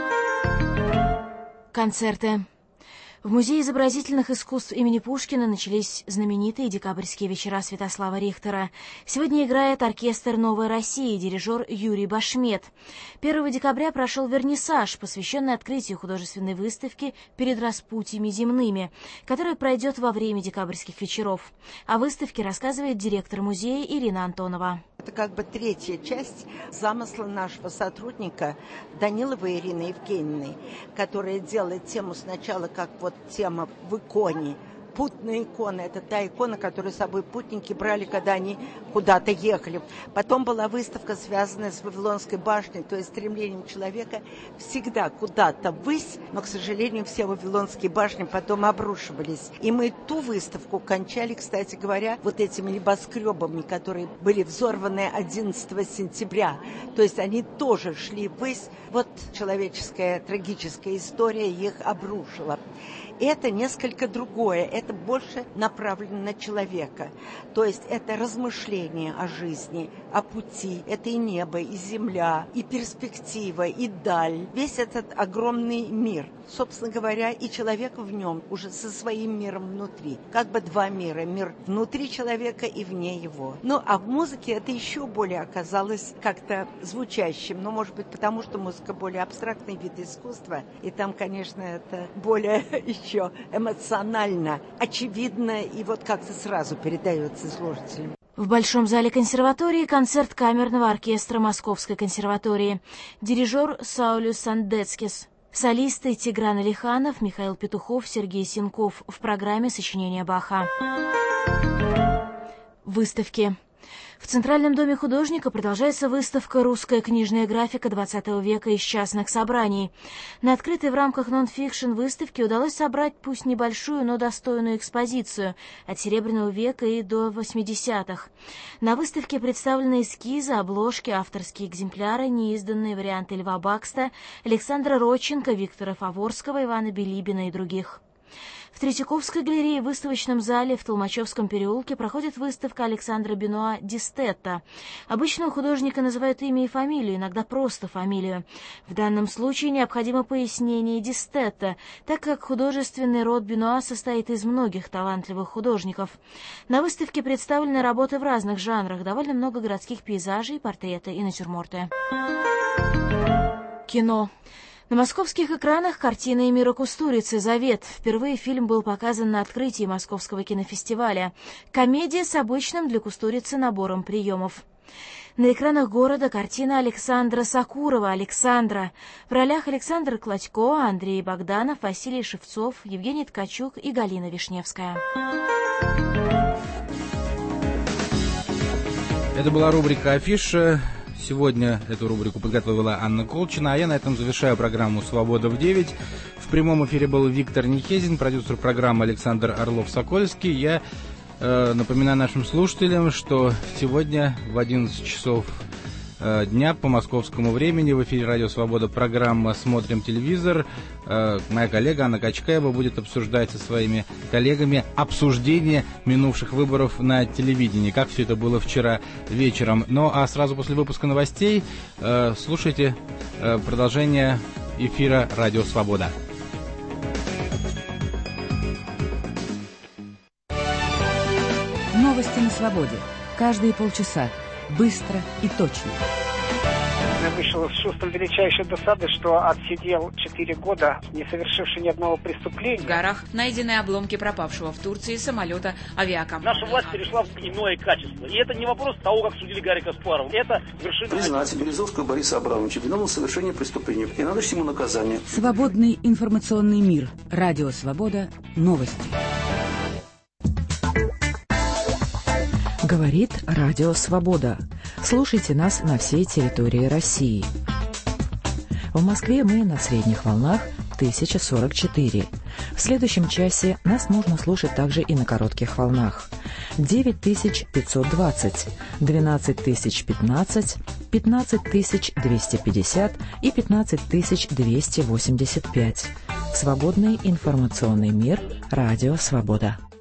Концерты. В Музее изобразительных искусств имени Пушкина начались знаменитые декабрьские вечера Святослава Рихтера. Сегодня играет оркестр «Новой России», дирижер Юрий Башмет. 1 декабря прошел вернисаж, посвященный открытию художественной выставки «Перед распутьями земными», которая пройдет во время декабрьских вечеров. О выставке рассказывает директор музея Ирина Антонова. Это как бы 3-я часть замысла нашего сотрудника Даниловой Ирины Евгеньевны, которая делает тему сначала как вот тема в иконе. Путная икона – это та икона, которую с собой путники брали, когда они куда-то ехали. Потом была выставка, связанная с Вавилонской башней, то есть стремлением человека всегда куда-то ввысь, но, к сожалению, все Вавилонские башни потом обрушивались. И мы ту выставку кончали, кстати говоря, вот этими небоскребами, которые были взорваны 11 сентября. То есть они тоже шли ввысь. Вот человеческая трагическая история их обрушила. Это несколько другое, это больше направлено на человека. То есть это размышление о жизни, о пути. Это и небо, и земля, и перспектива, и даль. Весь этот огромный мир. Собственно говоря, и человек в нем уже со своим миром внутри. Как бы два мира. Мир внутри человека и вне его. Ну, а в музыке это еще более оказалось как-то звучащим. Ну, может быть, потому что музыка более абстрактный вид искусства. И там, конечно, это более еще эмоционально, очевидно, и вот как-то сразу передается слушателям. В Большом зале консерватории концерт камерного оркестра Московской консерватории. Дирижер Саулюс Сандецкис. Солисты Тигран Алиханов, Михаил Петухов, Сергей Синков. В программе сочинения Баха. Выставки. В Центральном доме художника продолжается выставка «Русская книжная графика XX века из частных собраний». На открытой в рамках нон-фикшн выставки удалось собрать пусть небольшую, но достойную экспозицию от Серебряного века и до 80-х. На выставке представлены эскизы, обложки, авторские экземпляры, неизданные варианты Льва Бакста, Александра Родченко, Виктора Фаворского, Ивана Билибина и других. В Третьяковской галерее в выставочном зале в Толмачевском переулке проходит выставка Александра Бенуа «Дистетта». Обычно у художника называют имя и фамилию, иногда просто фамилию. В данном случае необходимо пояснение «Дистетта», так как художественный род Бенуа состоит из многих талантливых художников. На выставке представлены работы в разных жанрах, довольно много городских пейзажей, портреты и натюрморты. Кино. На московских экранах картина Эмира Кустурицы «Завет». Впервые фильм был показан на открытии Московского кинофестиваля. Комедия с обычным для Кустурицы набором приемов. На экранах города картина Александра Сакурова «Александра». В ролях Александр Кладько, Андрей Богданов, Василий Шевцов, Евгений Ткачук и Галина Вишневская. Это была рубрика «Афиша». Сегодня эту рубрику подготовила Анна Колчина, а я на этом завершаю программу «Свобода в 9». В прямом эфире был Виктор Нехезин, продюсер программы Александр Орлов-Сокольский. Я напоминаю нашим слушателям, что сегодня в 11 часов дня по московскому времени в эфире «Радио Свобода» программа «Смотрим телевизор». Моя коллега Анна Качкаева будет обсуждать со своими коллегами обсуждение минувших выборов на телевидении, как все это было вчера вечером. Ну а сразу после выпуска новостей слушайте продолжение эфира «Радио Свобода». Новости на свободе. Каждые полчаса. Быстро и точно. Я вышел с чувством величайшей досады, что отсидел 4 года, не совершивший ни одного преступления. В горах найдены обломки пропавшего в Турции самолета «Авиаком». Наша власть перешла в иное качество. И это не вопрос того, как судили Гарри Каспарова. Это вершина... Признать Березовского Бориса Абрамовича виновным в совершении преступления и назначить ему наказание. Свободный информационный мир. Радио Свобода. Новости. Говорит Радио Свобода. Слушайте нас на всей территории России. В Москве мы на средних волнах 1044. В следующем часе нас можно слушать также и на коротких волнах. 9520, 12015, 15250 и 15285. Свободный информационный мир. Радио Свобода.